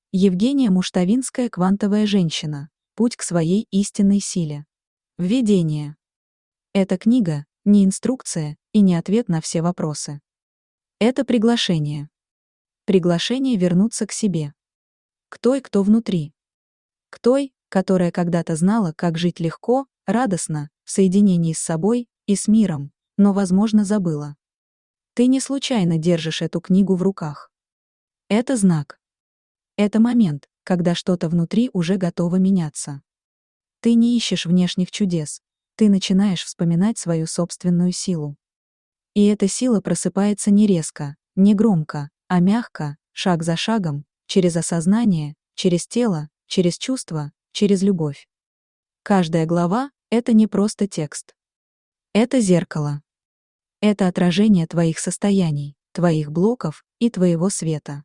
Евгения Муштавинская «Квантовая женщина. Путь к своей истинной силе». Введение. Эта книга – не инструкция и не ответ на все вопросы. Это приглашение. Приглашение вернуться к себе. К той, кто внутри. К той, которая когда-то знала, как жить легко, радостно, в соединении с собой и с миром, но, возможно, забыла. Ты не случайно держишь эту книгу в руках. Это знак. Это момент, когда что-то внутри уже готово меняться. Ты не ищешь внешних чудес, ты начинаешь вспоминать свою собственную силу. И эта сила просыпается не резко, не громко, а мягко, шаг за шагом, через осознание, через тело, через чувства, через любовь. Каждая глава — это не просто текст. Это зеркало. Это отражение твоих состояний, твоих блоков и твоего света.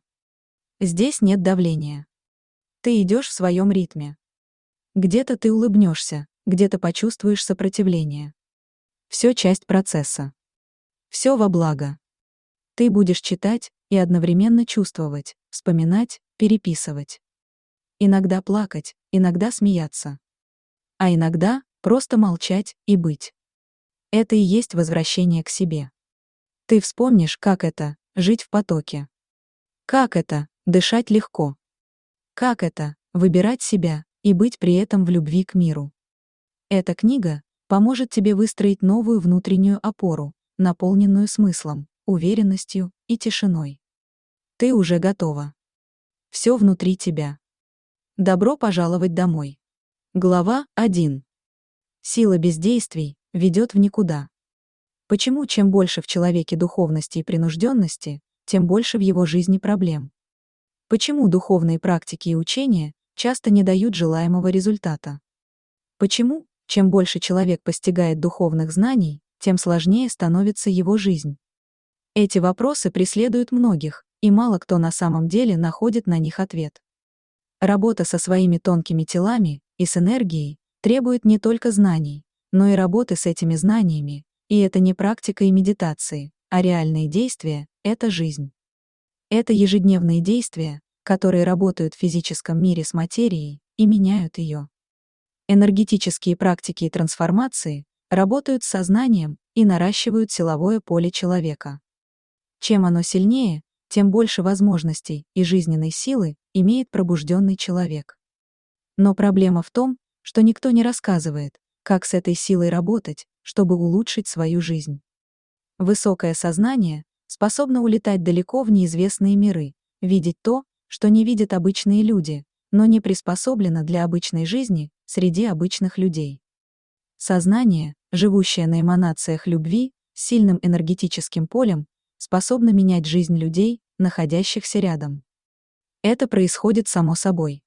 Здесь нет давления. Ты идешь в своем ритме. Где-то ты улыбнешься, где-то почувствуешь сопротивление. Все часть процесса. Все во благо. Ты будешь читать и одновременно чувствовать, вспоминать, переписывать. Иногда плакать, иногда смеяться. А иногда просто молчать и быть. Это и есть возвращение к себе. Ты вспомнишь, как это — жить в потоке. Как это — дышать легко. Как это — выбирать себя и быть при этом в любви к миру. Эта книга поможет тебе выстроить новую внутреннюю опору, наполненную смыслом, уверенностью и тишиной. Ты уже готова. Все внутри тебя. Добро пожаловать домой. Глава 1. Сила бездействий ведет в никуда. Почему чем больше в человеке духовности и принужденности, тем больше в его жизни проблем? Почему духовные практики и учения часто не дают желаемого результата? Почему, чем больше человек постигает духовных знаний, тем сложнее становится его жизнь? Эти вопросы преследуют многих, и мало кто на самом деле находит на них ответ. Работа со своими тонкими телами и с энергией требует не только знаний, но и работы с этими знаниями, и это не практика и медитации, а реальные действия — это жизнь. Это ежедневные действия, которые работают в физическом мире с материей и меняют ее. Энергетические практики и трансформации работают с сознанием и наращивают силовое поле человека. Чем оно сильнее, тем больше возможностей и жизненной силы имеет пробужденный человек. Но проблема в том, что никто не рассказывает, как с этой силой работать, чтобы улучшить свою жизнь. Высокое сознание способно улетать далеко в неизвестные миры, видеть то, что не видят обычные люди, но не приспособлено для обычной жизни среди обычных людей. Сознание, живущее на эманациях любви, с сильным энергетическим полем, способно менять жизнь людей, находящихся рядом. Это происходит само собой.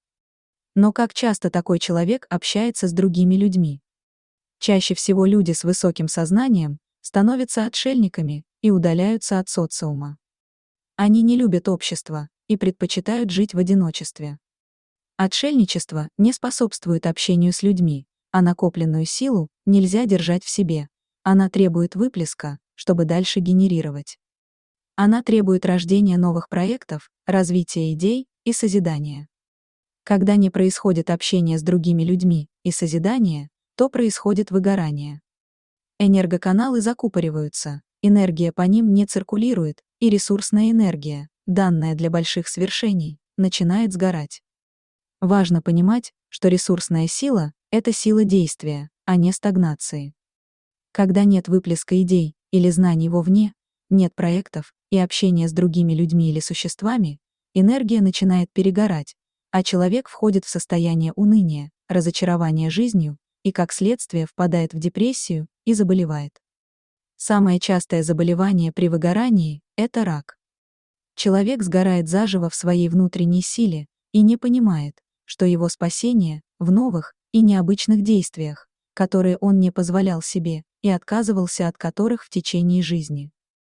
Но как часто такой человек общается с другими людьми? Чаще всего люди с высоким сознанием становятся отшельниками и удаляются от социума. Они не любят общество и предпочитают жить в одиночестве. Отшельничество не способствует общению с людьми, а накопленную силу нельзя держать в себе. Она требует выплеска, чтобы дальше генерировать. Она требует рождения новых проектов, развития идей и созидания. Когда не происходит общение с другими людьми и созидание, то происходит выгорание. Энергоканалы закупориваются, энергия по ним не циркулирует, и ресурсная энергия, данная для больших свершений, начинает сгорать. Важно понимать, что ресурсная сила — это сила действия, а не стагнации. Когда нет выплеска идей или знаний вовне, нет проектов и общения с другими людьми или существами, энергия начинает перегорать, а человек входит в состояние уныния, разочарования жизнью и, как следствие, впадает в депрессию и заболевает. Самое частое заболевание при выгорании — это рак. Человек сгорает заживо в своей внутренней силе и не понимает, что его спасение в новых и необычных действиях, которые он не позволял себе и отказывался от которых в течение жизни.